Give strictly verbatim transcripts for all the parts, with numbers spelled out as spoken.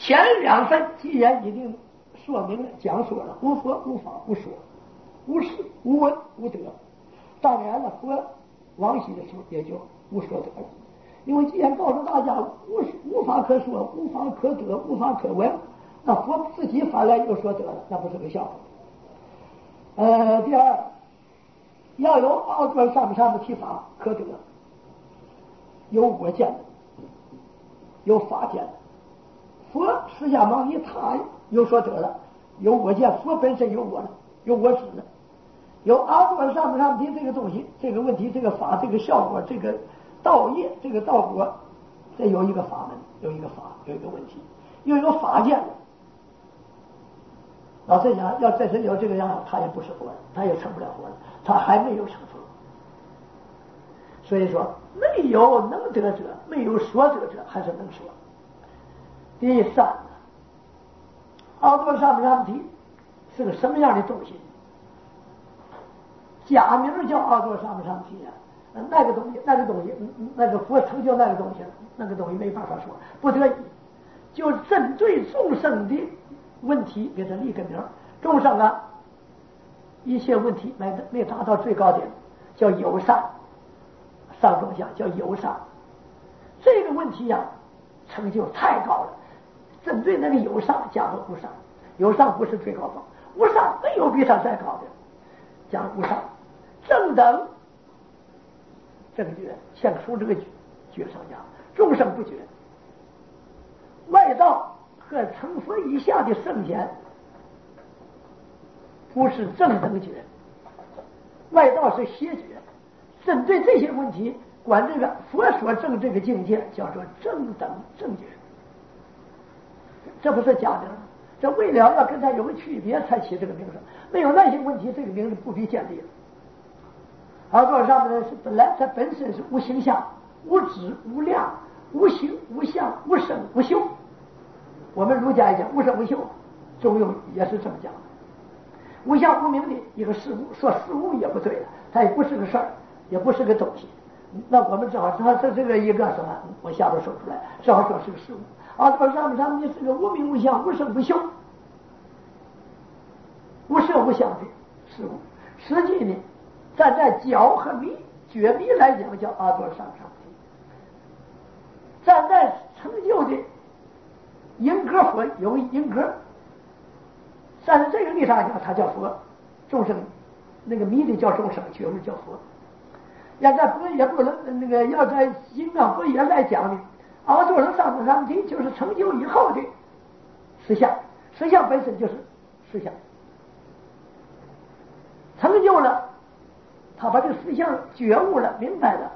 前两分既然已经说明了讲说了，无佛无法无说，无事无闻无德，当然了，佛往昔的时候也就无说得了。因为既然告诉大家无无法可说，无法可得，无法可闻，那佛自己反来又说得了，那不是个笑话。呃，第二，要有奥端上不上的提法可得，有我见的，有法见的。佛释迦牟尼他又说得了，有我见，佛本身有我了，有我执了，有阿端上不上提这个东西，这个问题，这个法，这个效果，这个道业，这个道果，这有一个法门，有一个法，有一个问题，又有法见的。老实讲，要真是有这个样，他也不是佛，他也成不了佛了，他还没有成佛。所以说，没有能得者，没有说得者，还是能说。第三，奥多上不上提是个什么样的东西？假名叫奥多上不上提啊？那个东西，那个东西，那个佛成就那个东西，那个东西没办法说，不得已，就针对众生的问题给他立个名。众生啊，一切问题没没达到最高点，叫有上，上中下叫有上。这个问题呀、啊，成就太高了。针对那个有上加个无上，有上不是最高峰，无上没有比他再高的，讲无上正等正觉，像说这个觉上讲，众生不觉，外道和成佛以下的圣贤不是正等觉，外道是邪觉。针对这些问题，管这个佛所证这个境界叫做正等正觉。这不是假名，这为了要跟他有个区别才起这个名声，没有那些问题，这个名字不必建立了。而这上面是本来它本身是无形象、无质无量、无形无相、无生无修。我们儒家也讲无生无修，中庸也是这么讲的。无相无名的一个事物，说事物也不对了，它也不是个事儿，也不是个东西。那我们只好它是这个一个什么？我下边说出来，只好说是个事物。啊，这上面上面是个无名无相、无生无修、无色无相的事物。实际呢，站在觉和迷、觉迷来讲，叫阿多上上提；站在成就的因格佛有因格，站在这个立场讲，它叫佛。众生那个迷的叫众生，觉悟叫佛。要在佛也不能那个，要在因啊佛也来讲的。阿多上上上提就是成就以后的实相，实相本身就是实相，成就了，他把这个实相觉悟了、明白了，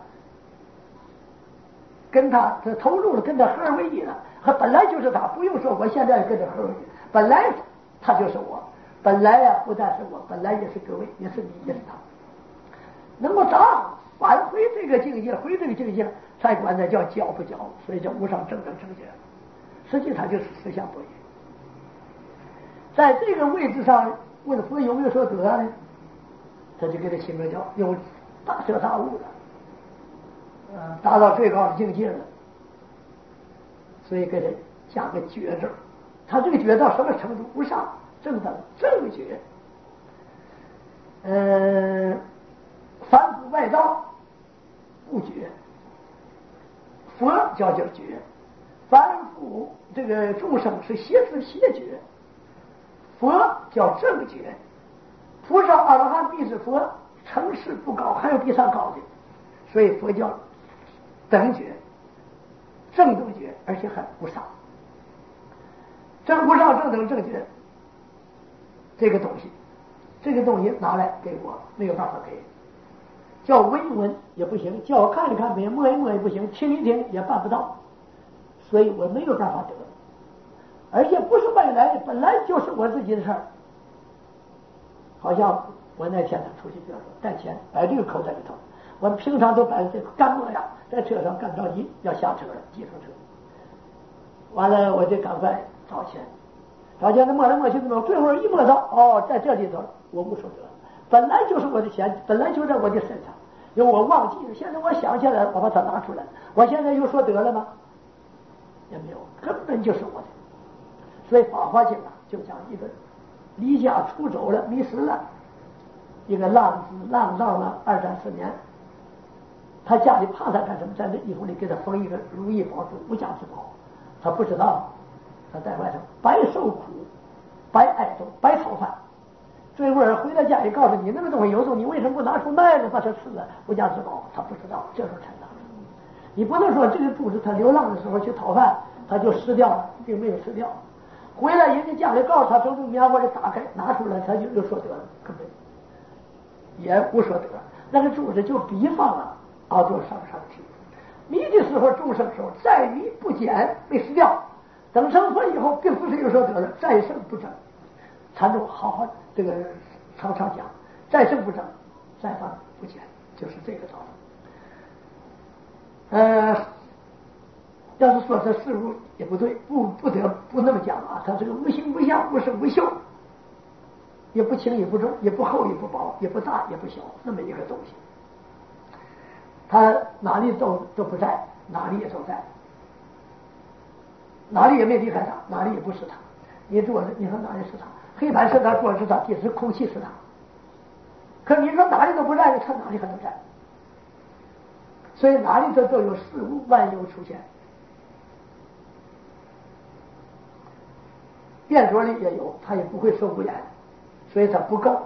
跟他这投入了，跟他合而为一了。他本来就是他，不用说我现在跟他合而为一，本来他就是我，本来呀、啊、不但是我，本来也是各位，也是你，也是他，能够达返回这个境界，回这个境界。才管它叫觉不觉，所以叫无上正等正觉。实际它就是实相不异。在这个位置上，问佛有没有说得呢？他就给他起名叫有大彻大悟了，呃，达到最高的境界了，所以给他加个觉字。他这个觉到什么程度？无上正等正觉。呃，凡夫外道不觉。佛叫叫觉，凡夫这个众生是邪思邪觉，佛叫正觉。菩萨阿罗汉必是佛，成事不高，还有比他高的，所以佛教等觉、正等觉，而且还无上。正无上正等正觉这个东西，这个东西拿来给我没有办法给。叫闻一闻也不行，叫我看一看也摸一摸也不行，听一听也办不到，所以我没有办法得，而且不是外来的，本来就是我自己的事儿。好像我那天出去比方说带钱摆这个口袋里头，我们平常都摆这个干摸呀，在车上干着急要下车了，计程车，完了我就赶快找钱，找钱，他摸来摸去，最后一摸到，哦，在这里头我无所得。本来就是我的钱，本来就在我的身上，因为我忘记了。现在我想起来，我把它拿出来。我现在又说得了吗？也没有，根本就是我的。 所以《法华经》啊，就讲一个离家出走了，迷失了，一个浪子浪荡了二三十年，他家里怕他干什么，在这衣服里给他缝一个如意宝珠，无价之宝，他不知道，他在外头白受苦，白挨揍，白讨饭。最后回到家里，告诉你那个东西有种，你为什么不拿出卖呢？把它吃了，无价之宝，他不知道，这时候才拿。你不能说这个珠子他流浪的时候去讨饭，他就失掉了，并没有失掉。回来人家家里告诉他，从这棉花里打开拿出来，他就又说得了，根本也不说得。那个珠子就比方了熬多上上体，迷的时候众生时候再迷不减，没失掉。等成佛以后，并不是又说得了，再生不争。禅宗好好这个常常讲，再生不争，再犯不减，就是这个道理。呃，要是说这事物也不对，不不得不那么讲啊。他这个无形无相，无声无秀，也不轻也不重，也不厚也不薄，也不大也不小，那么一个东西，他哪里都都不在，哪里也都在，哪里也没离开他，哪里也不是他。你坐着，你说哪里是他？黑板是他，桌子是他，地是空气是他。可你说哪里都不在，他哪里还能在？所以哪里都都有事物万有出现，便所里也有，他也不会受污染，所以他不够，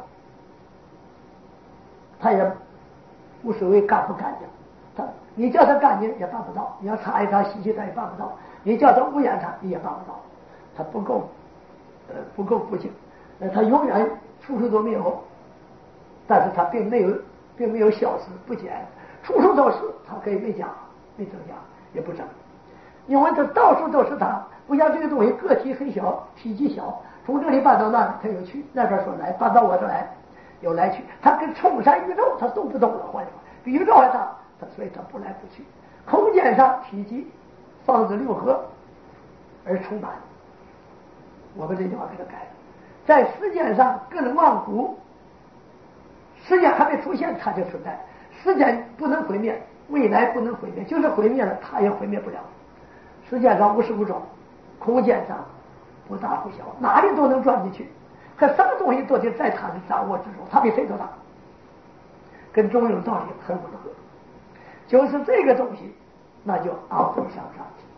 他也无所谓干不干净。他你叫他干净也办不到，你要擦一擦洗洗他也办不到，你叫他污染他你也办不到，他不够。呃，不够不净，呃，他永远处处都没有，但是他并没有，并没有消失不减，处处都是，他可以没加，没增加，也不增，因为他到处都是他，不像这个东西个体很小，体积小，从这里搬到那里，他又去那边说来，搬到我这来，又来去，他跟冲山宇宙，他动不动了，换句话，比宇宙还大，他所以他不来不去，空间上体积方子六合而充满。我们这句话给他改，在时间上更万古，时间还没出现，它就存在。时间不能毁灭，未来不能毁灭，就是毁灭了，它也毁灭不了。时间上无始无终，空间上不大不小，哪里都能钻进去。可什么东西都得在他的掌握之中，他比谁都大，跟中庸道理很吻合。就是这个东西，那就熬不上上去。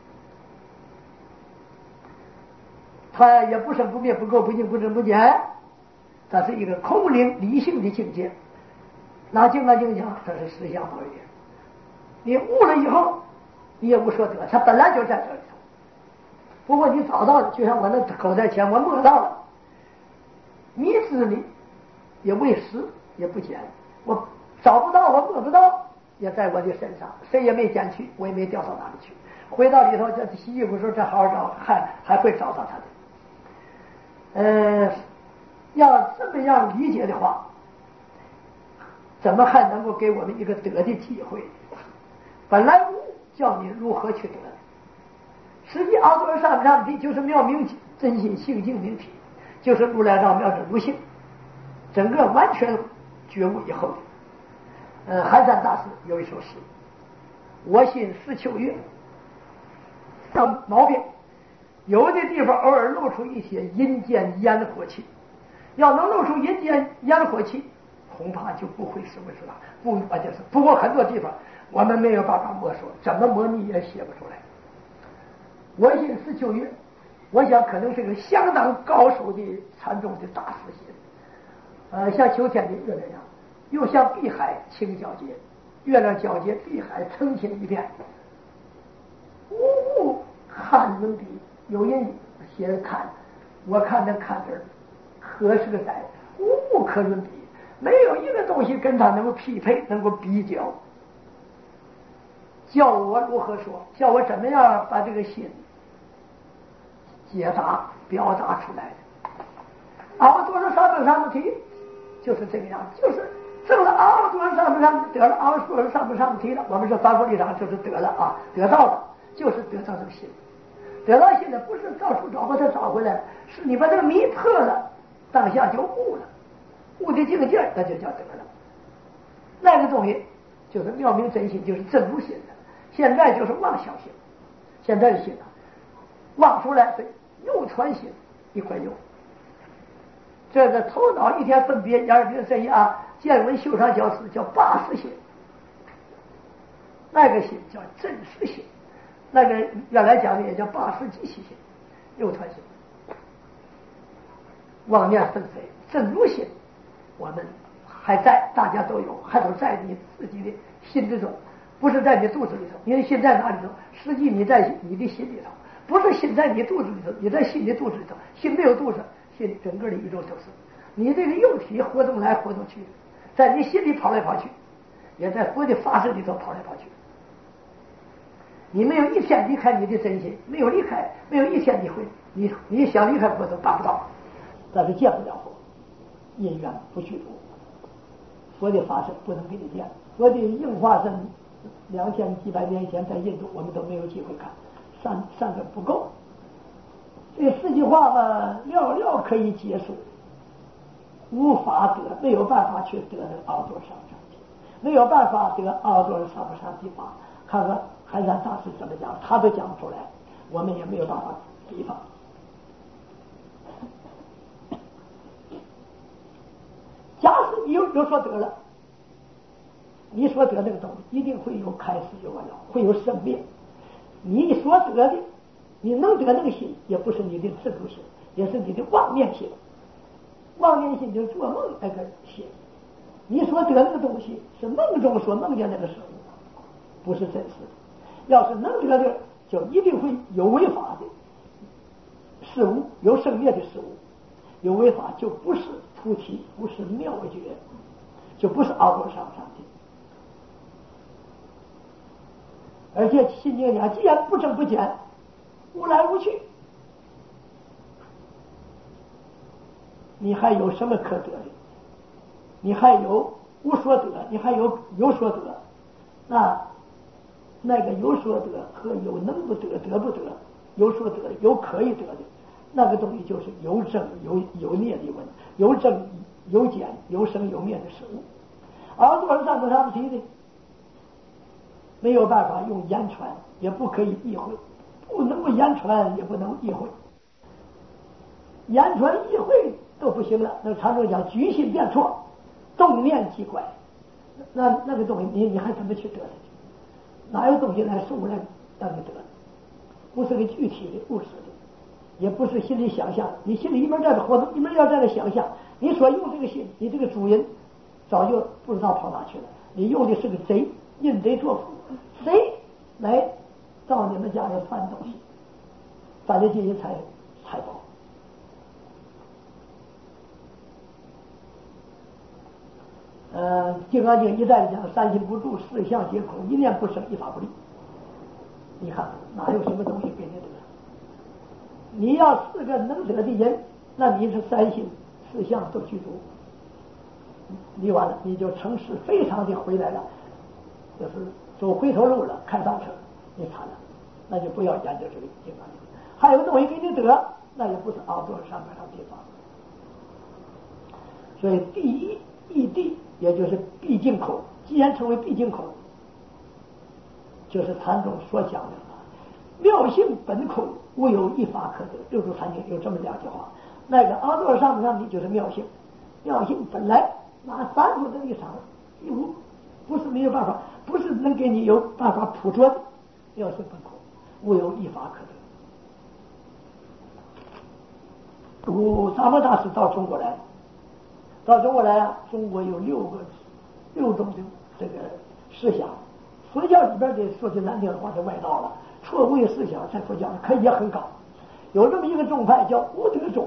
它也不生不灭，不垢不净，不增不减，它是一个空灵理性的境界。拿金刚经讲，它是实相法语。你悟了以后，你也无所得，它本来就在这里头。不过你找到了，就像我那口袋钱，我摸到了，迷失你也未实也不减，我找不到，我摸不到，也在我的身上，谁也没捡去，我也没掉到哪里去。回到里头，这洗衣服时候，这好好找，还还会找到它的。呃，要这么样理解的话，怎么还能够给我们一个得的机会？本来无教你如何去得，实际阿多上上体就是妙明真心性净明体，就是如来藏妙真如性，整个完全觉悟以后的。呃，寒山大师有一首诗：我心似秋月，上毛病。有的地方偶尔露出一些阴间烟火气，要能露出阴间烟火气，恐怕就不会是为什么不关键是。不过很多地方我们没有办法摸索，怎么模拟也写不出来。我心似秋月，我想可能是个相当高手的禅宗的大师写的。呃，像秋天的月亮，又像碧海清皎洁，月亮皎洁，碧海澄清一片，呜呜看论笔。有人写的看，我看那看字儿，可是个在无可论比，没有一个东西跟他能够匹配，能够比较。叫我如何说？叫我怎么样把这个心解答表达出来的？阿弥陀佛上不上提，就是这个样，就是证了阿弥陀佛上不上，得了阿弥陀佛上不上提了。我们说凡夫立场就是得了啊，得到了，就是得到这个心。得到现在不是到处找把它找回来，是你把这个迷破了，当下就悟了，悟的境界那就叫得了。那个东西就是妙明真心，就是真如心的。现在就是妄想心，现在的心啊，妄出来， 右传心一块右。这个头脑一天分别，眼耳鼻舌身意啊，见闻嗅尝觉识叫八识心，那个心叫真实心，那个原来讲的也叫八识即起心，右传心。妄念纷飞，真如心，我们还在，大家都有，还都在你自己的心之中，不是在你肚子里头。你的心在哪里头？实际你在你的心里头，不是心在你肚子里头，你在心的肚子里头。心没有肚子，心整个的宇宙都是你这个肉体活动来活动去，在你心里跑来跑去，也在佛的法身里头跑来跑去。你没有一天离开你的真心，没有离开，没有一天你会，你你想离开佛都办不到，但是见不了佛，因缘不具足。佛的法身不能给你见，佛的应化身两千几百年前在印度，我们都没有机会看，三三个不够。这四句话嘛，寥寥可以结束，无法得，没有办法去得那个奥多上上体，没有办法得奥多上不上地法。看看寒山大师怎么讲，他都讲不出来，我们也没有办法比方。假使你有有所得了，你所得那个东西一定会有开始有完了，会有生灭。你所得的，你能得那个心，也不是你的自主心，也是你的妄念心。妄念心就是做梦那个心，你所得那个东西是梦中所梦见那个事物，不是真实的。要是能得的，就一定会有违法的事物，有生灭的事物。有违法就不是菩提，不是妙觉，就不是奥多上上的。而且心经讲，既然不增不减，无来无去，你还有什么可得的？你还有无所得，你还有有所得。那那个有所得和有能不得得不得，有所得有可以得的，那个东西就是有增有有灭的问，有增有减，有生有灭的事物。而多少上头上提的，没有办法用言传，也不可以意会，不能够言传，也不能意会，言传意会都不行了。那常常讲举心变错，动念即怪，那那个东西你你还怎么去得它去？哪有东西来事物来让你得？不是个具体的物质的，也不是心里想象，你心里一边在这活动，一边要在这想象。你所用这个心，你这个主人早就不知道跑哪去了。你用的是个贼，印贼作父，谁来到你们家里翻东西，翻的这些财财宝。呃，《金刚经》一再讲，三心不住，四相皆空，一念不生，一法不立。你看哪有什么东西给你得？你要是个能得的人，那你是三心四相都具足，你完了你就成事非常的回来了，就是走回头路了，看倒车，你惨了，那就不要研究这个金刚经。还有东西给你得，那也不是熬多少上面上地方。所以第一义谛，也就是毕竟口，既然成为毕竟口，就是禅宗所讲的妙性本空，无有一法可得。六祖坛经有这么两句话。那个阿多上上的就是妙性，妙性本来拿凡夫的立场，无不是没有办法，不是能给你有办法捕捉的。妙性本空，无有一法可得。古达摩大师到中国来，到中国来啊，中国有六个六种的这个思想，佛教里边的说句难听的话是外道了，错误的思想在佛教可也很高。有这么一个宗派叫无德宗，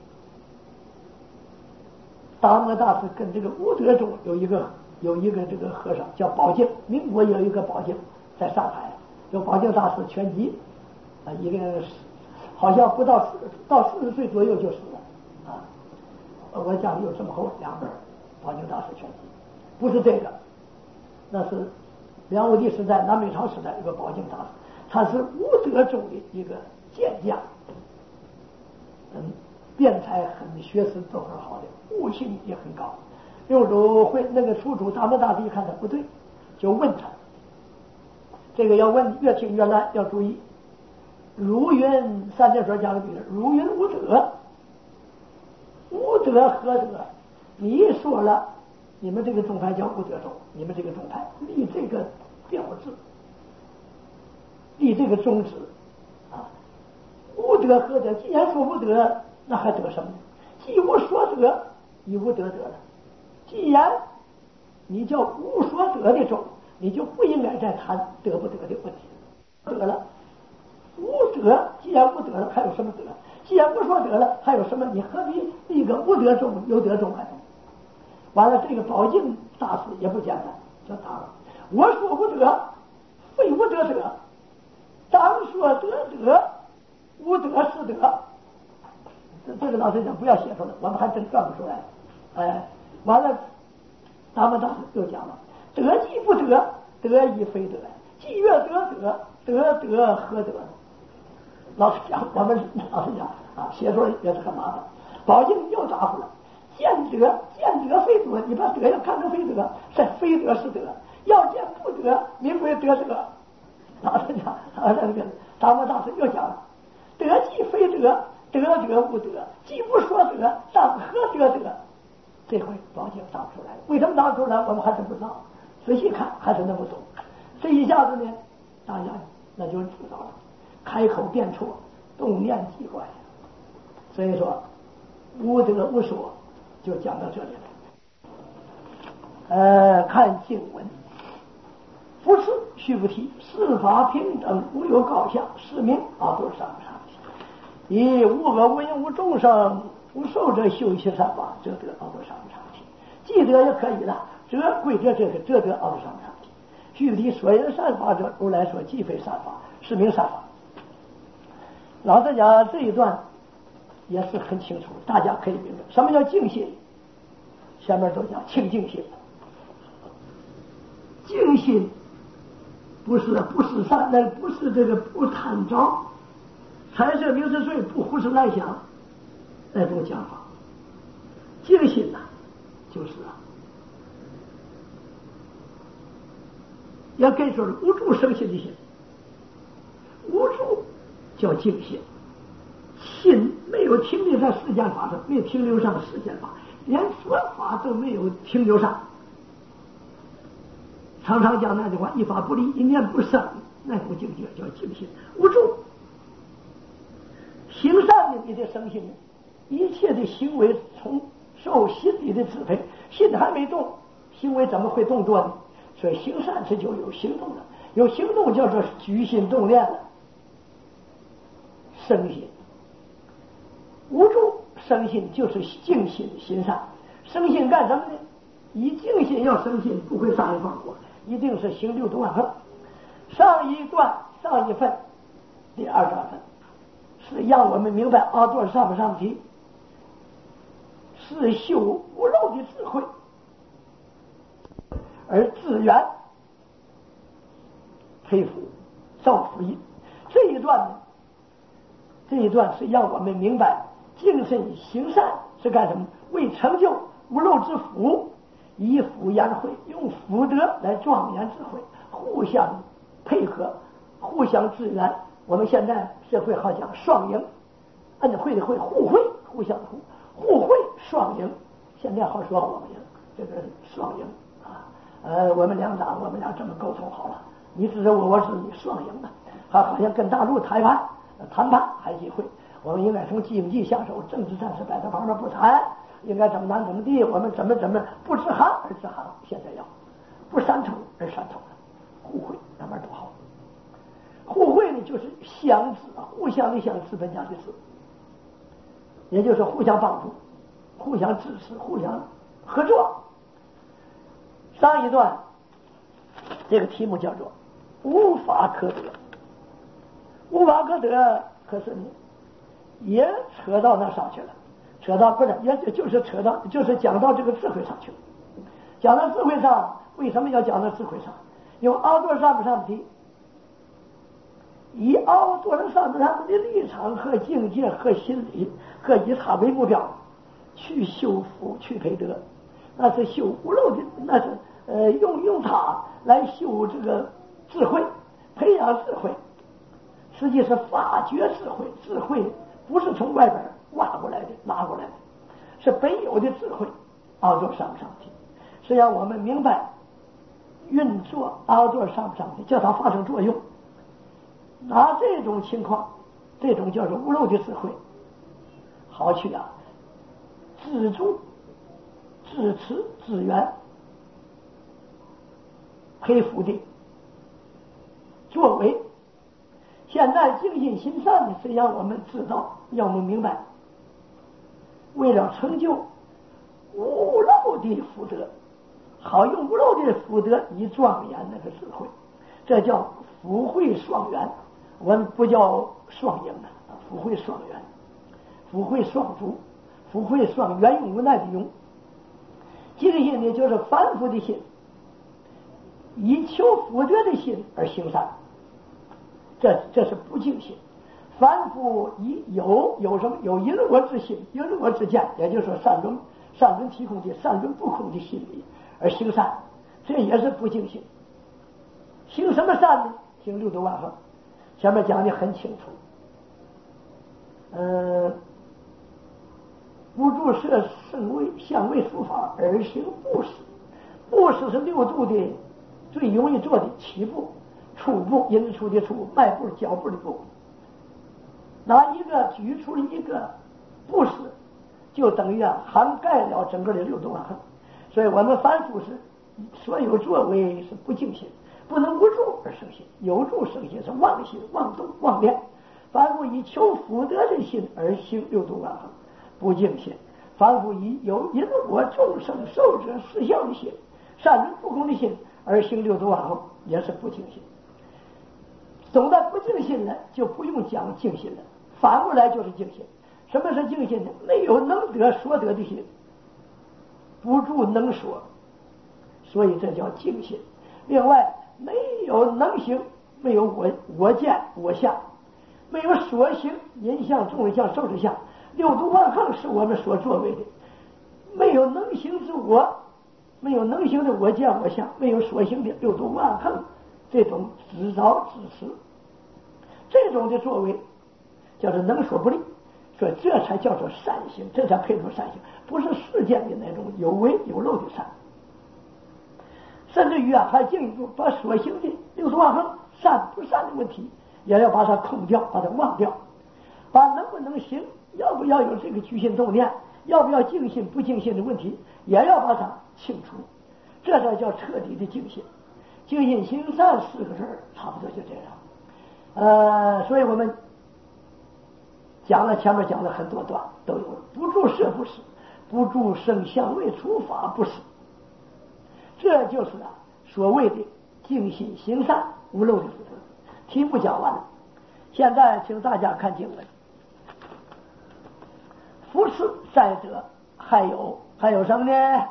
达摩大师跟这个无德宗有一个有一个这个和尚叫宝镜，民国有一个宝镜在上海，有宝镜大师全集啊，一个人好像不到四到四十岁左右就死了啊。我家里有这么厚两本宝镜大师全集，不是这个，那是梁武帝时代、南北朝时代一个宝镜大师，他是无德宗的一个健将，嗯，辩才很，学识都很好的，悟性也很高。六祖会那个出主达摩大师一看他不对，就问他，这个要问越听越乱，要注意。 如云三点水加个比喻，如云无德，无德何德？你说了，你们这个宗派叫无德宗，你们这个宗派立这个标志，立这个宗旨啊，无德何德？既然说无德，那还得什么呢？既无所得，已无得得了。既然你叫无所得的宗，你就不应该再谈得不得的问题。得了，无德，既然无德了，还有什么德？既然无所得了，还有什么？你何必立个无德宗有德宗啊？完了，这个宝镜大师也不简单，就答了：我说无德，非无德德，当说得德，无德是德。这这个老师讲不要写出来，我们还真算不出来。哎，完了，咱们当时又讲了：德既不得，德亦非德。既越得德，得德何德？老师讲，我们老师讲啊，写出来也是很麻烦。宝镜又答复了：见德，见德非德，你把德要看成非德，是非德是德；要见不得，名为得德。老师讲，啊，这个咱们当时又讲了：德既非德，得德无德，既不说德，当何得德？这回宝镜答不出来了，为什么答不出来？我们还是不知道。仔细看，还是那么懂。这一下子呢，大家那就知道了，开口便错，动念即怪。所以说，无德无说，就讲到这里了。呃，看经文，不是须菩提，四法平等，无有高下，是名阿多上上提。以无恶无因无众生，无受者修习善法，这得阿多上上提。既得也可以了，这归这这个这得阿多上上提。须菩提所言善法者，如来说既非善法，是名善法。老实讲，这一段也是很清楚，大家可以明白什么叫净心。下面都讲清净心，净心不是不是善，那不是这个不贪着，财色名食睡，不胡思乱想那种讲法。净心呐、啊，就是啊。也可以说是无助生心的心，无助叫净心，心没有停留在世间法上，没有停留上世间法，连佛法都没有停留上。常常讲那句话：一法不离，一念不生，那种境界叫净心无助。行善的你的生心，一切的行为从受心理的支配，心还没动，行为怎么会动作呢？所以行善是就有行动的，有行动叫做举心动念了。生心无助，生心就是净心行善。生心干什么呢？以净心要生心，不会杀人放火，一定是行六度万恒。上一段上一份第二段分是让我们明白阿多上不上提是修无漏的智慧，而自圆推福造福音。这一段呢，这一段是让我们明白精神行善是干什么？为成就无漏之福，以福言慧，用福德来庄严智慧，互相配合，互相支援。我们现在社会好讲双赢，按照会的会互惠，互相互互惠双赢。现在好说我们这个双赢啊，呃，我们两党我们俩这么沟通好了，你支持我，我支持你，双赢的。还好像跟大陆谈判谈判还机会，我们应该从经济下手，政治暂时摆在旁边不谈，应该怎么难怎么地，我们怎么怎么不知行而知行，现在要不山头而山头了，互惠那边多好。互惠呢，就是相知啊，互相的相，资本家的资，也就是互相帮助，互相支持，互相合作。上一段这个题目叫做无法可得，无法可得，可是呢也扯到那上去了，扯到不是也就是扯到就是讲到这个智慧上去了。讲到智慧上，为什么要讲到智慧上？用阿多上不上提，以阿多上不上的立场和境界和心理和以他为目标去修福去培德，那是修无漏的，那是呃用用它来修这个智慧，培养智慧。 实际是发掘智慧，智慧不是从外边挖过来的拿过来的，是本有的智慧。奥座上不上提，是让我们明白运作奥座上不上提，叫它发生作用。拿这种情况，这种叫做无漏的智慧，好去啊自助、自持、自圆黑福的作为。现在静心行善的是让我们知道，让我们明白，为了成就无漏的福德，好用无漏的福德以庄严那个智慧，这叫福慧双圆。我们不叫双赢的，福慧双圆，福慧双足，福慧双圆用无奈的用。这个心呢，就是凡夫的心，以求福德的心而行善，这这是不净心。凡夫以有有什么有因我之心，因我之见，也就是说善论善论体空的善论不空的心理而行善，这也是不净心。行什么善呢？行六度万恒，前面讲的很清楚。嗯，不住摄圣位相位术法而行布施，布施是六度的最容易做的起步、初步、引出的初、迈步、脚步的步。拿一个举出了一个布施，就等于啊涵盖了整个的六度万恒。所以我们凡夫是所有作为是不净心，不能无助而生心，有助生心是妄心、妄动、妄念。凡夫以求福德的心而行六度万恒，不净心；凡夫以有因我众生受者实相的心、善人不空的心而行六度万恒，也是不净心。总的不净心呢，就不用讲净心了，反过来就是净心。什么是净心呢？没有能得所得的心，不住能说，所以这叫净心。另外没有能行，没有我我见我相，没有所行因相众相受之相，六度万恒是我们所作为的，没有能行之我，没有能行的我见我相，没有所行的六度万恒，这种执着支持，这种的作为叫做能说不利，所以这才叫做善行，这才配出善行，不是世间的那种有为有漏的善。甚至于啊，还进一步把所行的六度万恒善不善的问题，也要把它空掉，把它忘掉，把能不能行，要不要有这个居心动念，要不要净心不净心的问题，也要把它清除，这才叫彻底的净心。净心行善四个字差不多就这样。呃，所以我们讲了前面讲了很多段都有，不住摄不是，不住声相位处法不是，这就是啊所谓的净心行善无漏的福德。题目讲完了，现在请大家看经文。福是再者，还有还有什么呢？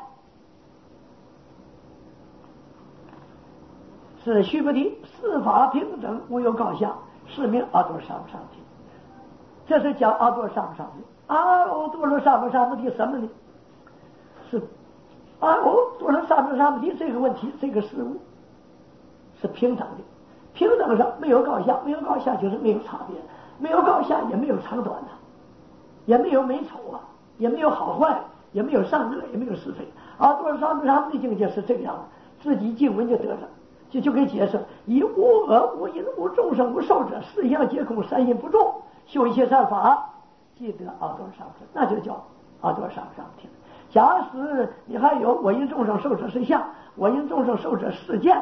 是须菩提，四法平等，无有高下，是名阿多上不上提。这是讲阿多上不上提。阿多罗上不上提什么呢？是阿多罗上不上提这个问题，这个事物是平等的，平等上没有高下，没有高下就是没有差别，没有高下也没有长短呐、啊，也没有美丑啊，也没有好坏，也没有善恶，也没有是非。阿多罗上不上提的境界是这个样的，自己经文就得了。就就给解释，以无恶无因无众生无受者，四相皆空，三因不重，修一切善法，即得阿多上提，那就叫阿多上上提。假使你还有我因众生受者是相，我因众生受者是见，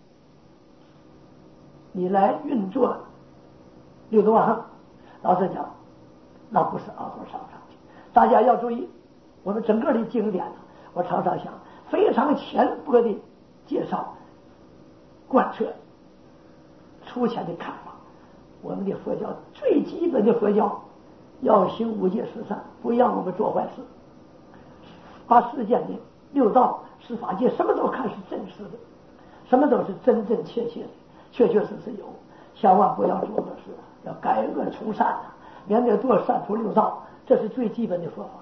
你来运作六度万恒，老实讲，那不是阿多上上提。大家要注意，我们整个的经典，我常常想非常浅薄的介绍。贯彻粗浅的看法，我们的佛教最基本的佛教要行五戒十善，不让我们做坏事，把世间的六道十法界什么都看是真实的，什么都是真真切切的，确确实实有，千万不要做恶事，要改恶从善啊，免得堕三途六道，这是最基本的佛法。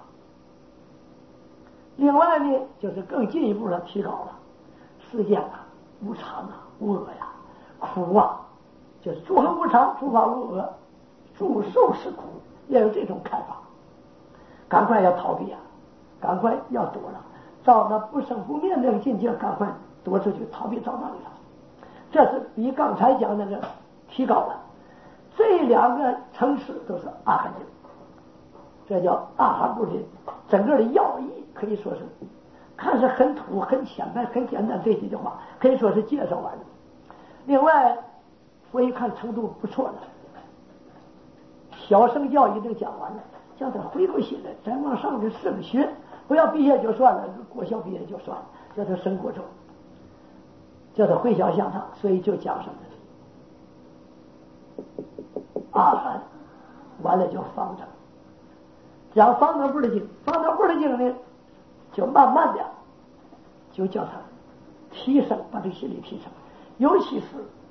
另外呢，就是更进一步的提高了世间啊无常啊无恶呀、苦啊， 就是诸行无常，诸法无我，诸受是苦，要有这种看法。赶快要逃避啊，赶快要躲了，到那不生不灭那个境界，赶快躲出去，逃避到那里了。这是比刚才讲那个提高了。这两个层次都是阿含经，这叫阿含部的整个的要义，可以说是看似很土、很浅白、很简单，这几句话可以说是介绍完了。另外，我一看程度不错了，小乘教已经讲完了，叫他回过心来，再往上的升学，不要毕业就算了，国校毕业就算了，叫他升国中，叫他回想向上，所以就讲什么阿含，完了就方正，讲方正部的经，方正部的经呢，就慢慢的就叫他提升，把这个心理提升，尤其是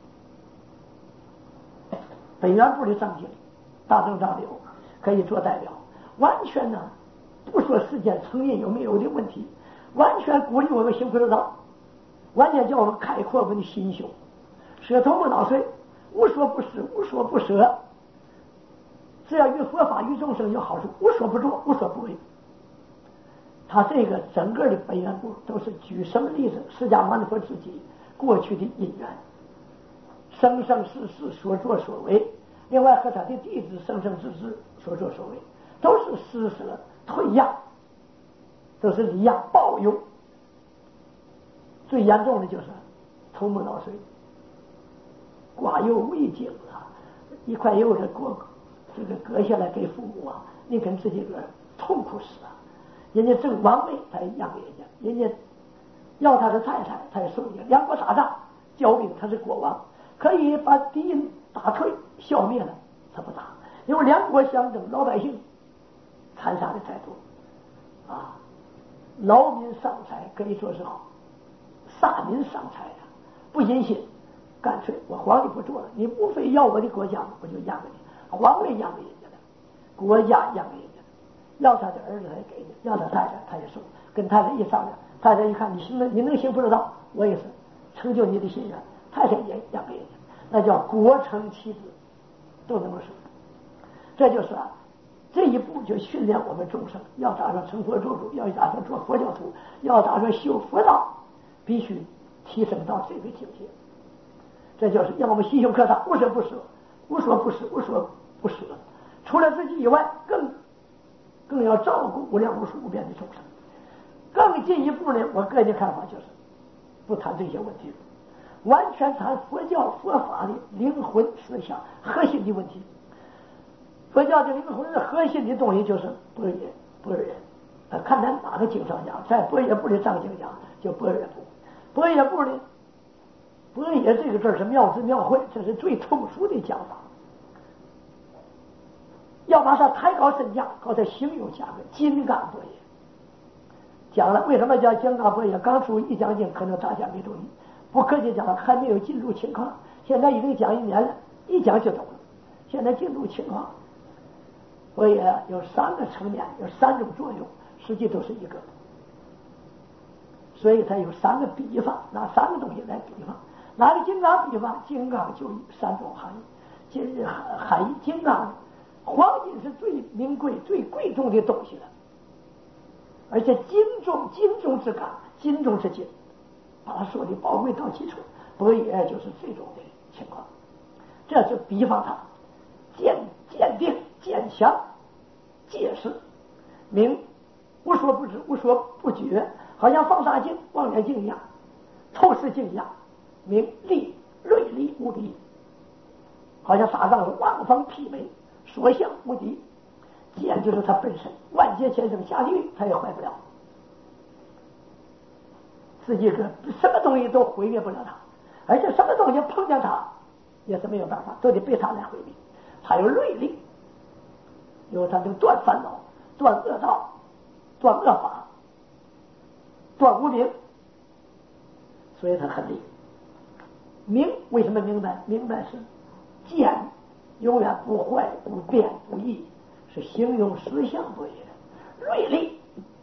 北元部的藏经，大正藏流可以做代表，完全呢不说世间成因有没有的问题，完全鼓励我们行菩萨道，完全叫我们开阔我们的心胸，舍头不脑髓，无所不施，无所不舍，只要与佛法与众生有好处，无所不做，无所不为。他这个整个的本源部都是举什么例子？释迦牟尼佛自己过去的因缘，生生世世所作所为，另外和他的弟子生生世世所作所为，都是施舍退让，都是礼让包容。最严重的就是头目脑髓，刮油未净啊，一块油的割这个割下来给父母啊，你跟自己个痛苦死啊！人家正王位，他也让给人家，人家要他的太太，他也送人家。两国打仗交兵，他是国王，可以把敌人打退消灭了，他不打，因为两国相争，老百姓残杀的太多啊，劳民伤财，可以说是杀民伤财啊，不忍心，干脆我皇帝不做了，你无非要我的国家，我就让给你，皇位让给人家的，国家让给人家的，要他的儿子他也给你，要他太太他也送，跟太太一商量，太太一看你行，你能行不知道，我也是成就你的心愿，太太也让给人家，那叫国成其子，都能够生。这就是啊，这一步就训练我们众生，要打算成佛做主，要打算做佛教徒，要打算修佛道，必须提升到这个境界。这就是让我们心胸扩大，无所不舍，无所不施，无所不舍。除了自己以外，更更要照顾无量无数无边的众生。更进一步呢，我个人的看法就是，不谈这些问题，完全谈佛教佛法的灵魂思想核心的问题。佛教的灵魂的核心的东西就是般若，般若。呃，看咱哪个经上讲，在般若部的藏经讲叫般若部，般若部呢，般若这个字是妙智妙慧，这是最通俗的讲法。要把它抬高身价，搞它形容价格金刚般若。讲了为什么叫金刚般若？刚出一讲经，可能大家没注意，不客气讲，还没有进入情况。现在已经讲一年了，一讲就懂了。现在进入情况，般若有三个层面，有三种作用，实际都是一个。所以它有三个比方，拿三个东西来比方。拿个金刚比方，金刚就有三种含义。金含义，金刚，黄金是最名贵、最贵重的东西了。而且金中金中之刚，金中之金，把它说的宝贵到极处，般若就是这种的情况。这是比方它坚坚定、坚强、结实、明无所不知、无所不觉，好像放大镜、望远镜一样，透视镜一样，明利锐利无敌，好像打仗是万方媲美，所向无敌。剑就是它本身，万劫千生下地狱它也坏不了，自己个什么东西都毁灭不了它，而且什么东西碰见它也是没有办法，都得被它来毁灭。它有锐利，有它能断烦恼、断恶道、断恶法、断无明，所以它很利。明为什么明白？明白是剑永远不坏、不变、不异，是形容实相不也。锐利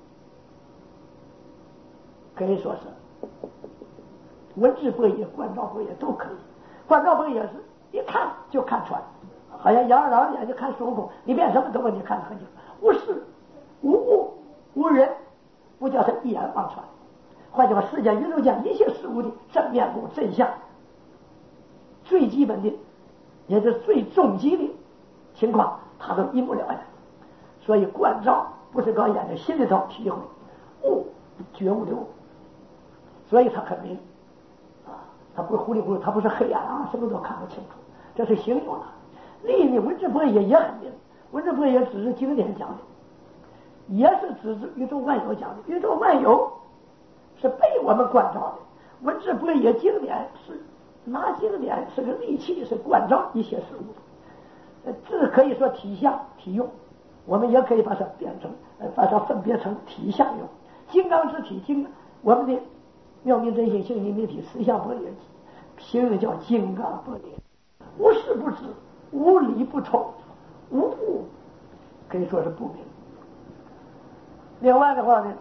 可以说是文字般若、观照般若都可以。观照般若是一看就看穿，好像杨二郎眼睛看孙悟空，里边什么东西你看得很清，无事无物无人，不叫他一眼望穿。换句话，世间宇宙间一切事物的真面目真相，最基本的也是最终极的情况，他都一目了然。所以观照不是搞眼睛心里头体会悟觉悟的悟，所以他很明啊，他不是糊里糊涂，他不是黑暗啊，什么都看不清楚，这是形容了。另一文质博也也很明，文质博也只是经典讲的，也是指宇宙万有讲的，宇宙万有是被我们关照的。文质博也经典是拿经典是个利器，是关照一些事物的，这可以说体相体用，我们也可以把它变成把它分别成体相用。金刚之体，金我们的妙明真心性因明体四相般若形容叫金刚般若，无事不知，无理不透，无物可以说是不明。另外的话呢，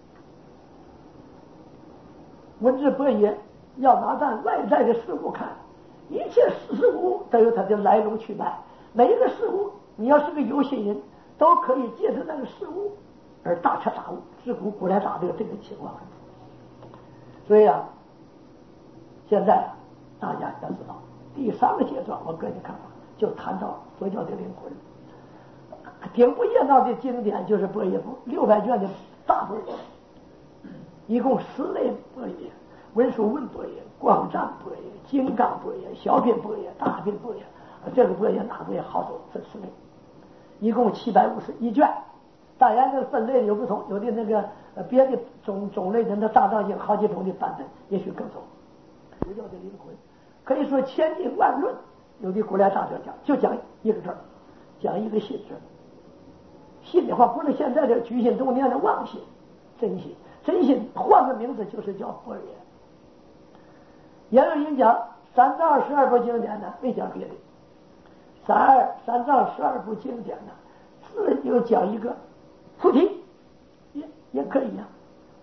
文质博也要拿咱外在的事物看，一切事物都有它的来龙去脉，每一个事物你要是个有心人，都可以借着那个事物而大彻大悟，自古古来大的这个情况。所以啊，现在啊，大家要知道第三个阶段，我个人看法就谈到佛教的灵魂。顶不热闹的经典就是般若部六百卷的大般若，一共十类般若：文殊问般若、光湛般若、金刚般若、小品般若、大品般若。这个般若那般若好多分十类，一共七百五十一卷。当然这个分类有不同，有的那个呃别的种种类的那大藏经好几种的版本，也许更多。佛教的灵魂可以说千经万论，有的古来大学讲就讲一个字，讲一个信字。信的话不是现在的居心动念的妄信，真心真心换个名字就是叫般若。也有人讲三藏十二部经典呢，没讲别的，三二三藏十二部经典呢，自有讲一个菩提，也也可以呀、啊，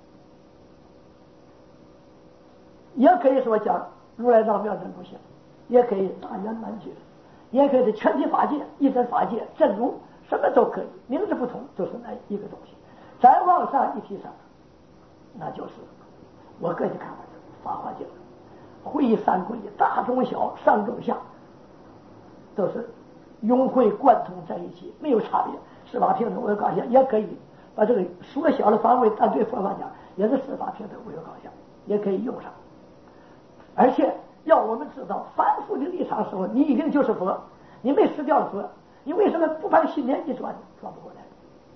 也可以说讲如来藏妙真不行，也可以大圆满觉，也可以是全体法界、一真法界、真如，什么都可以，名字不同，就是那一个东西。再往上一提上，那就是我个人看法，法华经，会三归，大中小、上中下，都是融会贯通在一起，没有差别。十八平等无有高下，也可以把这个缩小的范围，但对佛法讲也是十八平等无有高下，也可以用上。而且要我们知道，凡夫的立场的时候，你一定就是佛，你没失掉了佛，你为什么不把心念一转，转不过来？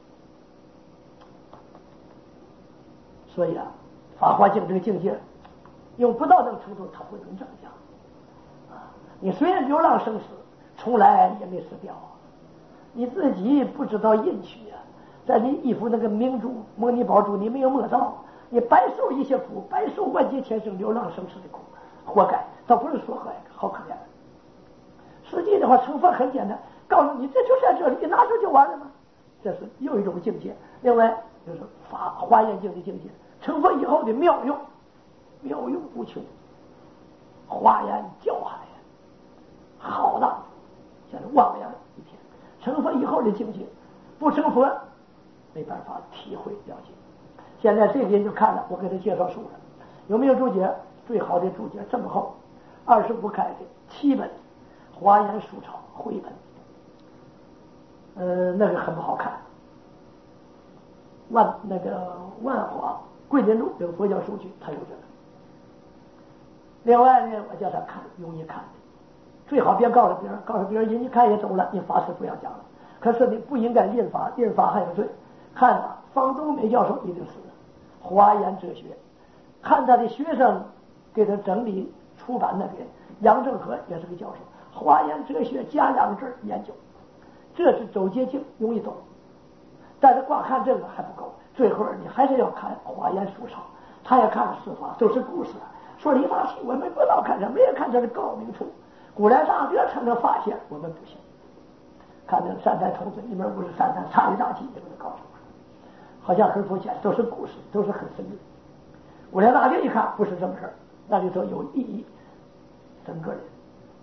所以啊，法华经这个境界，用不到这个程度，他不能这么讲啊。你虽然流浪生死，从来也没失掉，你自己不知道印取啊，在你衣服那个明珠、摩尼宝珠，你没有摸到，你白受一些苦，白受万劫前生流浪生死的苦，活该。倒不是说好好可怜，实际的话，成佛很简单，告诉你这就在这里，你拿出就完了吗？这是又一种境界。另外就是法华严经的境界，成佛以后的妙用，妙用无穷，华严教海浩荡，像是汪洋一片。成佛以后的境界，不成佛没办法体会了解。现在这边就看了，我给他介绍书了，有没有注解？最好的注解这么厚，二十五开的七本华严书抄绘本，呃，那个很不好看。万那个万华桂林路有佛教书局，他有这个。另外呢，我叫他看容易看的，最好别告诉别人，告诉别人人家看也懂了，你法师不要讲了。可是你不应该印法，印法还有罪。看啊，方东美教授一定是华严哲学，看他的学生给他整理出版那个杨正和也是个教授，华严哲学加两个字研究，这是走捷径，容易懂。但是光看这个还不够，最后你还是要看华严书抄，他也看了四法，都是故事。说理发系我们不到看这，没人看这的高明处。古来大德才能发现，我们不行。看这三代童子一门五十三参差一大气，这个告诉我，好像很肤浅，都是故事，都是很深入。古来大德一看不是这么事儿，那里头有意义，整个人把它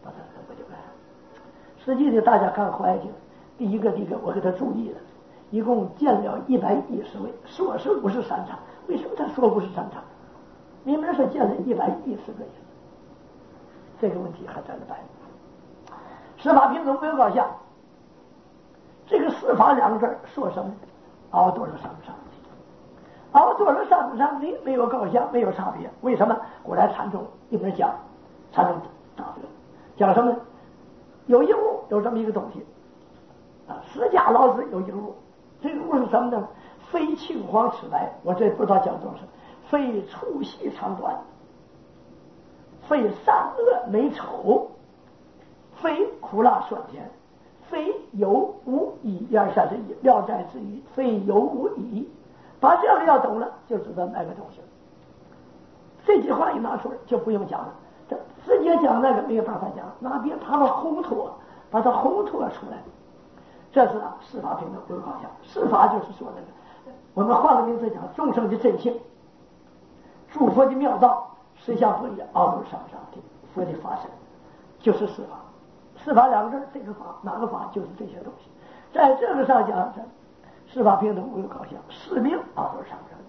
不就来了？实际的大家看怀经，第一个第一个我给他注意了，一共建了一百一十位，说是五十三场，为什么他说五十三场？明明是建了一百一十个人，这个问题还在那摆。司法平等没有高下，这个司法两个字说什么？熬多了上不上去？熬多了上不上去？没有高下，没有差别。为什么？古来禅宗一本讲禅宗大德讲什么？有一物，有这么一个东西啊，释迦老子有一个物，这个物是什么呢？非青黄赤白，我这不知道讲多少，非粗细长短，非善恶美丑，非苦辣酸甜，非有无疑，一二三十一，聊斋之语，非有无疑。把这个要懂了，就知道那个东西。这句话一拿出来，就不用讲了。这直接讲那个没有办法讲，拿别把它烘托，把它烘托出来。这是啊，司法平等没有高下。司法就是说那个，我们换个名字讲，众生的真性，诸佛的妙道，实相不一，奥秘上上的佛的法身，就是司法。司法两个字，这个法哪个法就是这些东西。在这个上讲，这司法平等没有高下，使命奥秘上上的。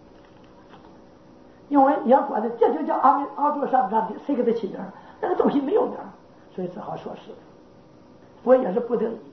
因为你要管的，这就叫阿弥阿多上上的，谁给他起名？那个东西没有名，所以只好说是。佛也是不得已。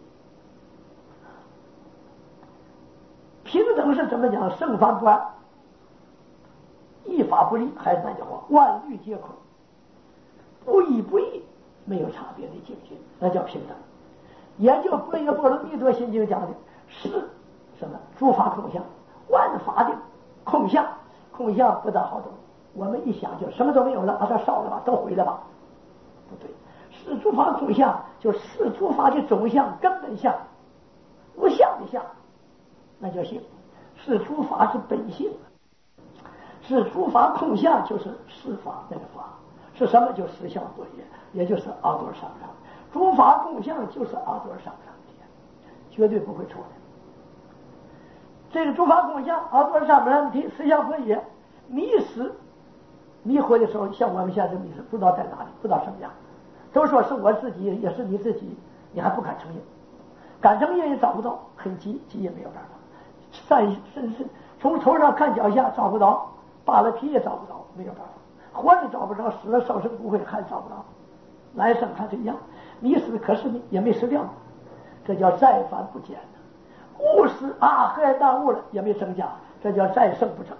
平等是怎么讲？圣法不二，一法不立，还是那句话，万律皆空，不义不义，没有差别的境界，那叫平等。研究般若波罗蜜多心经讲的是什么？诸法空相，万法的空相。空相不大好懂，我们一想就什么都没有了，把它烧了吧，都毁了吧？不对，是诸法空相，就是诸法的总相、根本相、无相的相，那叫性。是诸法是本性，是诸法空相，就是是法那个法是什么？就实相不也，也就是阿多上上。诸法空相就是阿多上上的，绝对不会错的。这个诸法空相，阿多上上的实相不也，迷失迷惑的时候，像我们现在迷失，不知道在哪里，不知道什么样，都说是我自己，也是你自己，你还不敢承认，敢承认也找不到，很急急也没有办法。散甚至从头上看脚下找不着，扒了皮也找不着，没有办法。活着找不着，死了烧成骨灰还找不着，来生还是一样。迷死可是也没死掉，这叫再犯不减。误死啊，害耽误了也没增加，这叫再生不成。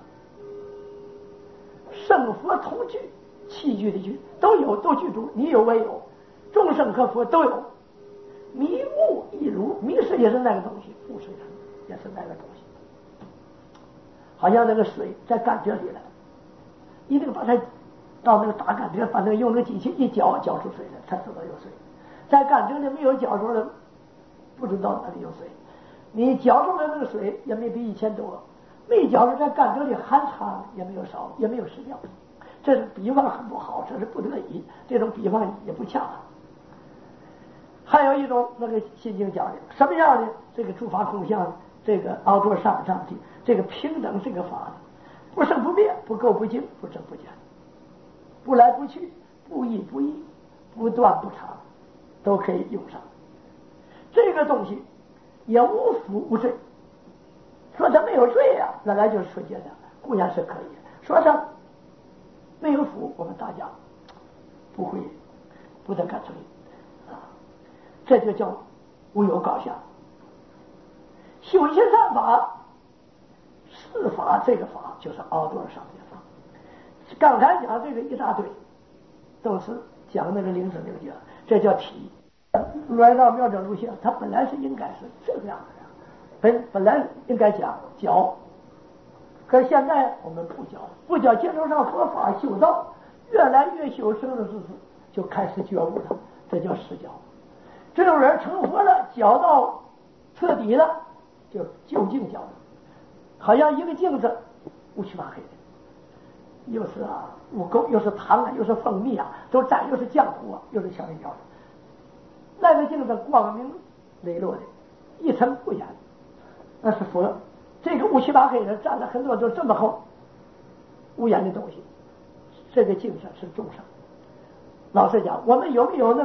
圣佛同居，器具的具都有，都具足，你有我有，众生和佛都有。迷雾亦如，迷失也是那个东西，雾水也是那个东西。好像那个水在甘蔗里了，一定把它到那个大甘蔗，把那个用那个机器一搅，搅出水来，才知道有水。在甘蔗里没有搅出来，不知道哪里有水。你搅出来那个水也没比以前多，没搅出在甘蔗里含茶也没有少，也没有失掉。这是比方很不好，这是不得已，这种比方也不恰当。还有一种那个心经讲的什么样的这个诸法空相，这个凹多上上的这个平等这个法，不生不灭，不垢不净，不增不减，不来不去，不异不异，不断不长，都可以用上。这个东西也无福无罪。说他没有罪呀、啊，原来就是说简单，固然是可以。说他没有福，我们大家不会不得干脆啊，这就叫无有高下。修行善法，四法这个法就是凹多上面法。刚才讲这个一大堆，都是讲那个灵智灵觉，这叫体。来到妙正路线，它本来是应该是这个样的呀，本本来应该讲教，可是现在我们不教，不教接受上佛法修道，越来越修生的日子就开始觉悟了，这叫实教。这种人成佛了，教到彻底了，就究竟教了，好像一个镜子乌漆嘛黑的，又是啊污垢，又是糖啊，又是蜂蜜啊，都沾，又是浆糊啊，又是香料的。那个镜子光明磊落的，一尘不染，那是佛。这个乌漆嘛黑的沾了很多都这么厚污染的东西，这个镜子是众生。老实讲，我们有没有那个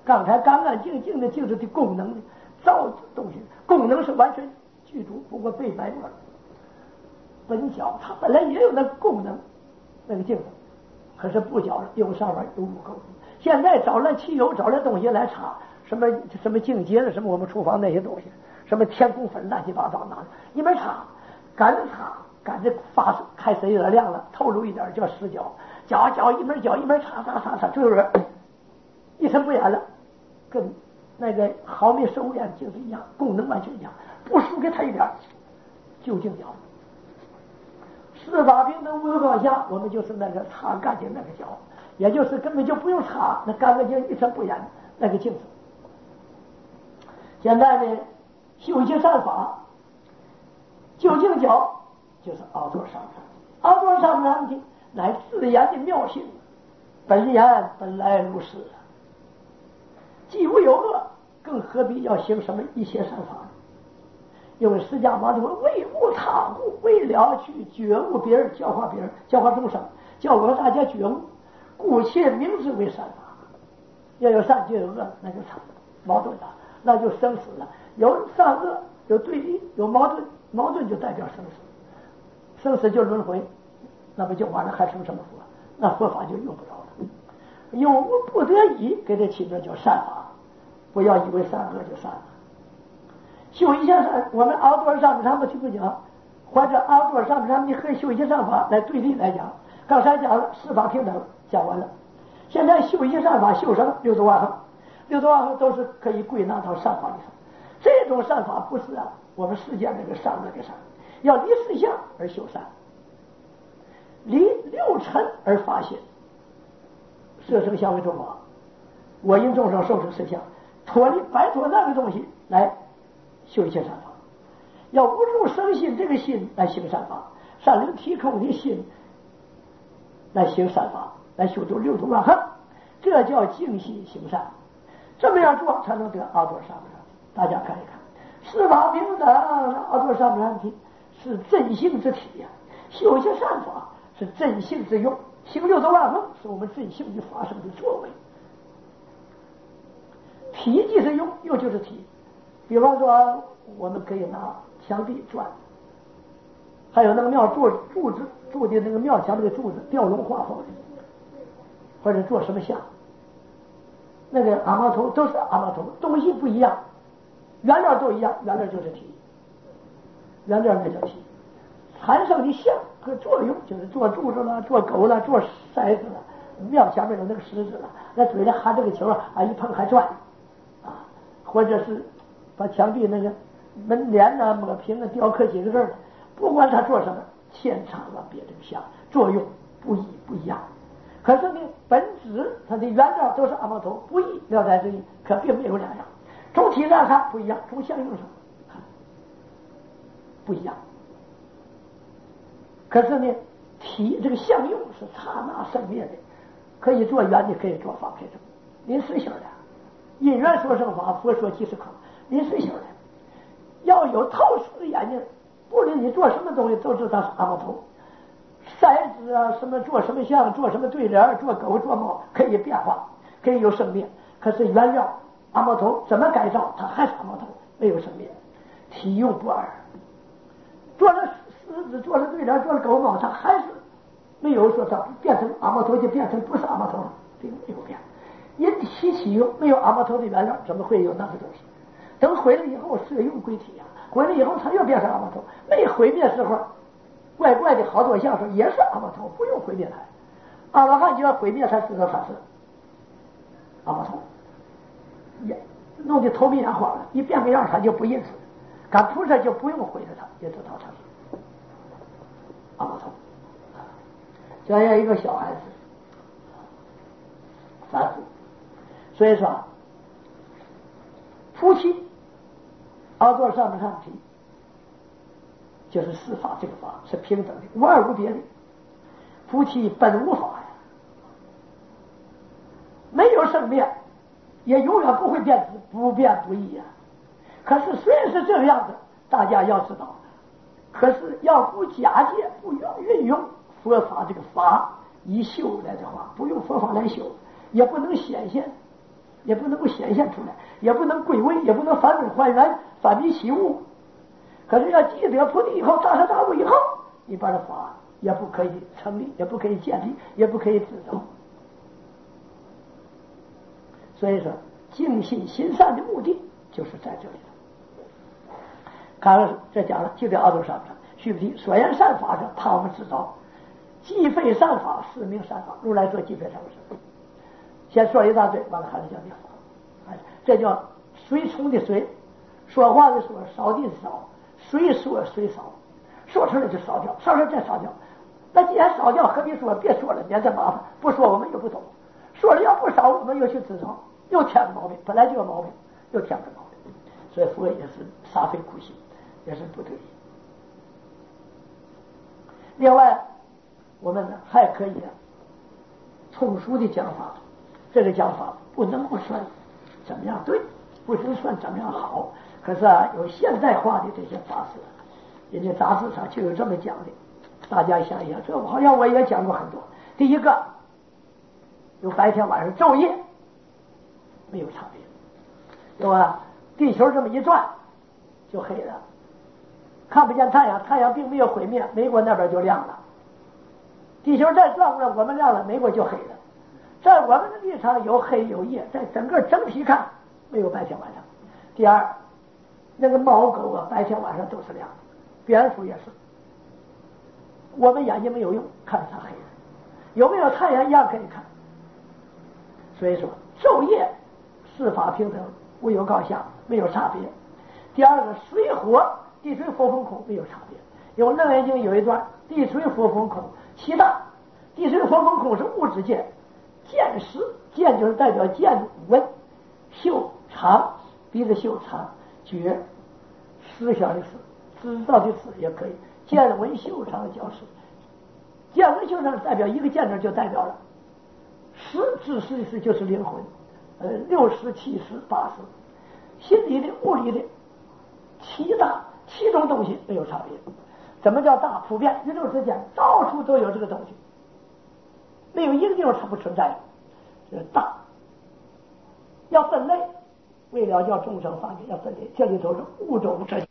刚才干干净净的就是的功能的造东西，功能是完全具足，不过被埋没了。本角它本来也有那个功能，那个镜子，可是不角了，又上面有污垢。现在找了汽油，找了东西来擦，什么什么净洁的，什么我们厨房那些东西，什么天空粉乱七八糟拿的，一边擦，赶着擦，赶着发开水有点亮了，透露一点叫湿脚，搅搅一边搅一边擦擦擦擦，就是一尘不染了，跟那个毫米手眼镜是一样，功能完全一样，不输给他一点，就近角。四法平等无有高下，我们就是那个擦干净那个角，也就是根本就不用擦，那干干净一尘不染那个镜子。现在呢，修习善法，究竟角就是凹座上上，凹座上上的乃自然的妙性，本然本来如是，既无有恶，更何必要行什么一些善法？因为释迦牟尼佛为悟他故，为了去觉悟别人，教化别人，教化众生，教我们大家觉悟，故且名之为善法。要有善就有恶，那就成矛盾了，那就生死了。有善恶，有对立，有矛盾，矛盾就代表生死，生死就轮回，那不就完了？还成什么佛？那佛法就用不着了。用无不得已给他起名叫善法，不要以为善恶就善了。修一些善，我们熬多上面他们听不讲，或者熬多上面他们和修一些善法来对立来讲。刚才讲了四法平等，讲完了。现在修一些善法，修什么？六度万恒，六度万恒都是可以归纳到善法里头。这种善法不是啊，我们世间那个善恶的善，要离四相而修善，离六尘而发现，色声香味触法，我因众生受生实相，脱离摆脱那个东西来修一切善法，要无住生心这个心来行善法，善灵体空的心来行善法，来修出六度万恒，这叫静心行善。这么样做才能得阿多萨摩诃。大家看一看，四法平等，阿多萨摩诃是真性之体呀、啊，修一些善法是真性之用，行六度万恒是我们真性的发生的作为。体即是用，用就是体。比方说，我们可以拿墙壁砖，还有那个庙柱柱子柱的那个庙墙那个柱子雕龙画凤的，或者做什么像，那个阿妈头都是阿妈头，东西不一样，原料都一样，原料就是体，原料那叫体。产生的像和作用就是做柱子了，做狗了，做筛子了，庙前面有那个石子了，那嘴里含这个球啊，一碰还转啊，或者是把墙壁那个门帘呐、抹平啊、雕刻几个字的，不管他做什么，千差万别这个像作用不一不一样。可是呢，本质它的原料都是阿毛头，不异了在这里，可并没有两样。从体上看不一样，从相用上看不一样。可是呢，体这个相用是刹那生灭的，可以做圆的，可以做方，可以做临时性的。因缘说生法，佛说即是空，临时性的。要有透视的眼睛，不论你做什么东西，都知道是阿毛头。筛子啊，什么做什么像，做什么对联，做狗做猫，可以变化，可以有生命。可是原料阿毛头怎么改造，它还是阿毛头，没有生命，体用不二。做了狮子，做了对联，做了狗猫，它还是没有说它变成阿毛头就变成不是阿毛头了，并没有变。因其体用没有阿毛头的原料，怎么会有那个东西？等毁了以后，色用归体啊，毁了以后它又变成阿毛头，没毁灭时候。怪怪的好多相说也是阿毛头，不用毁灭它。阿罗汉就要毁灭它，知道它是阿毛头，也弄得头皮眼花了，一变个样它就不认识。赶菩萨就不用毁了它，也知道它是阿毛头。就像一个小孩子反复，所以说夫妻熬做上面上提。就是四法，这个法是平等的，无二无别的。夫妻本无法呀，没有生灭，也永远不会变质，不变不异呀。可是虽然是这个样子，大家要知道，可是要不假借，不用运用佛法这个法以修来的话，不用佛法来修，也不能显现也不能够显现出来，也不能归位，也不能返本还原，反迷起悟。可是要积德菩提以后，大彻大悟以后，你把这法也不可以成立，也不可以建立，也不可以制造。所以说，净心行善的目的就是在这里。看了这讲了，记得阿多上面，须菩提所言善法者，怕我们制造，既废善法，是名善法。如来说既废善法，先说一大堆，完了还是叫念佛。哎，这叫随从的随，说话的说，扫地的扫，随说随扫，说出来就烧掉，烧出来再烧掉。那既然烧掉，何必说？别说了，免得麻烦。不说我们又不懂，说了要不少，我们又去制造，又添了毛病，本来就有毛病，又添了毛病。所以佛也是煞费苦心，也是不得已。另外，我们呢还可以啊，通俗的讲法，这个讲法不能够算怎么样对，不能算怎么样好。可是啊，有现代化的这些法师，人家杂志上就有这么讲的。大家想一想，这好像我也讲过很多。第一个，有白天晚上昼夜没有差别，对吧？地球这么一转就黑了，看不见太阳，太阳并没有毁灭，美国那边就亮了。地球再转过来，我们亮了，美国就黑了。在我们的立场有黑有夜，在整个整体看没有白天晚上。第二，那个猫狗啊，白天晚上都是亮的，蝙蝠也是。我们眼睛没有用，看它黑的，有没有太阳一样可以看。所以说，昼夜四法平等，无有高下，没有差别。第二个，水火地水火风空没有差别。有《楞严经》有一段，地水火风空七大，地水火风空是物质界，见识见就是代表见闻，嗅尝鼻子嗅尝，觉思想的思，知道的知也可以。见闻嗅尝的叫识，见闻嗅尝代表一个见字就代表了识，知识的识就是灵魂，呃，六识七识八识，心理的物理的七大七种东西没有差别。怎么叫大？普遍宇宙之间到处都有这个东西，没有一个地方它不存在。这大要分类，为了叫众生发展要分类，这里头是物种这。